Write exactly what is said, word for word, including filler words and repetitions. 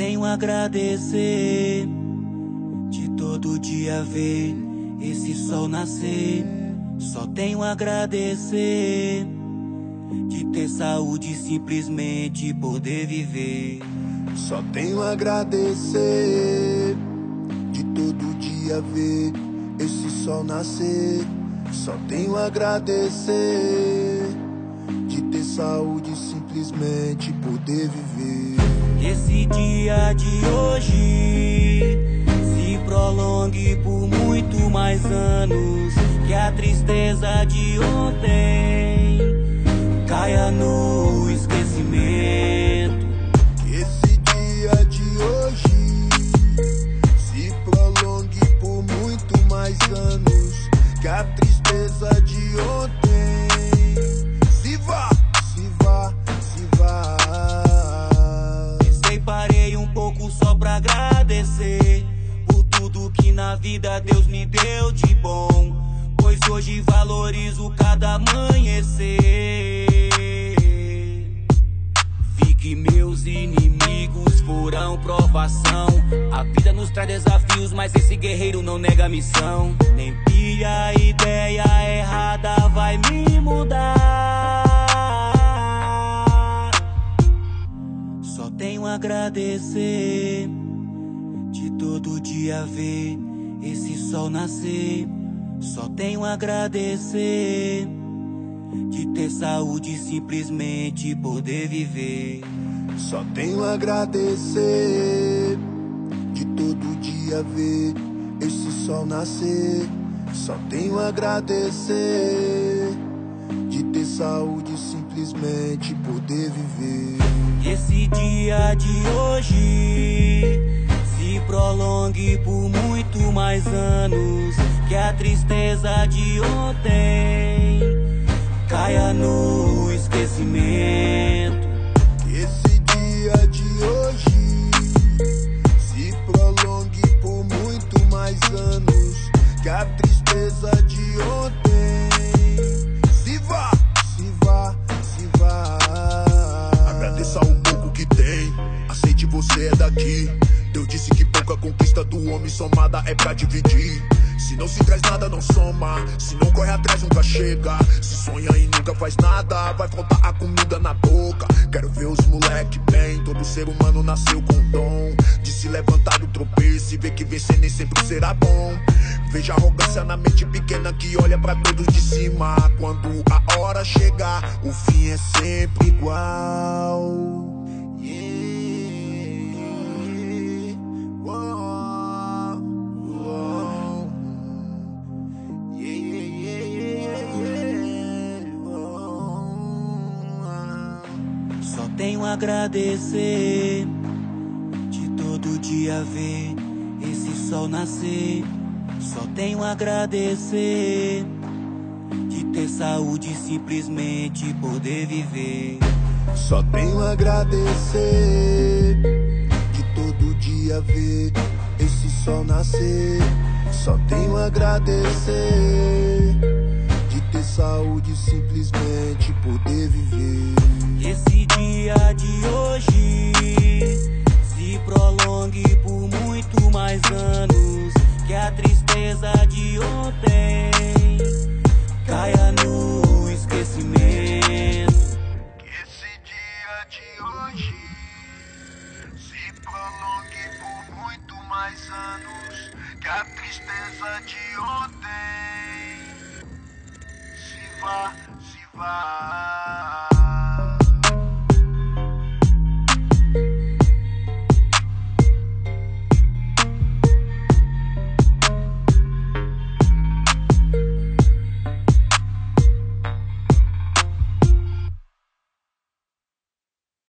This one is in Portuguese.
tenho a agradecer de todo dia ver esse sol nascer. Só tenho a agradecer de ter saúde e simplesmente poder viver. Só tenho a agradecer de todo dia ver esse sol nascer. Só tenho a agradecer de ter saúde e simplesmente poder viver. Esse dia de hoje se prolongue por muito mais anos, que a tristeza de ontem caia no esquecimento. Esse dia de hoje se prolongue por muito mais anos, que a tristeza de ontem se vá, se vá, se vá. Pensei, parei um pouco só pra agradecer por tudo que na vida Deus me deu de bom, pois hoje valorizo cada amanhecer. Vi que meus inimigos foram provação. A vida nos traz desafios, mas esse guerreiro não nega a missão. Nem pia ideia errada vai me mudar. Só tenho a agradecer de todo dia ver esse sol nascer. Só tenho a agradecer de ter saúde e simplesmente poder viver. Só tenho a agradecer de todo dia ver esse sol nascer. Só tenho a agradecer de ter saúde e simplesmente poder viver. Esse dia de hoje se prolongue por muito mais anos, que a tristeza de ontem caia no esquecimento. Esse dia de hoje se prolongue por muito mais anos, que a tristeza de ontem se vá, se vá, se vá. Agradeça o pouco que tem, aceite, você é daqui. Deus disse que pouca conquista do homem somada é pra dividir. Se não se traz nada, não soma. Se não corre atrás, nunca chega. Se sonha e nunca faz nada, vai faltar a comida na boca. Quero ver os moleque bem. Todo ser humano nasceu com dom de se levantar do tropeço e ver que vencer nem sempre será bom. Veja a arrogância na mente pequena que olha pra todos de cima. Quando a hora chegar, o fim é sempre igual. Só tenho a agradecer de todo dia ver esse sol nascer. Só tenho a agradecer de ter saúde e simplesmente poder viver. Só tenho a agradecer de todo dia ver esse sol nascer. Só tenho a agradecer de ter saúde e simplesmente poder viver. Esse dia de hoje se prolongue por muito mais anos, que a tristeza de ontem caia no esquecimento. Esse dia de hoje se prolongue por muito mais anos, que a tristeza de ontem se vá, se vá.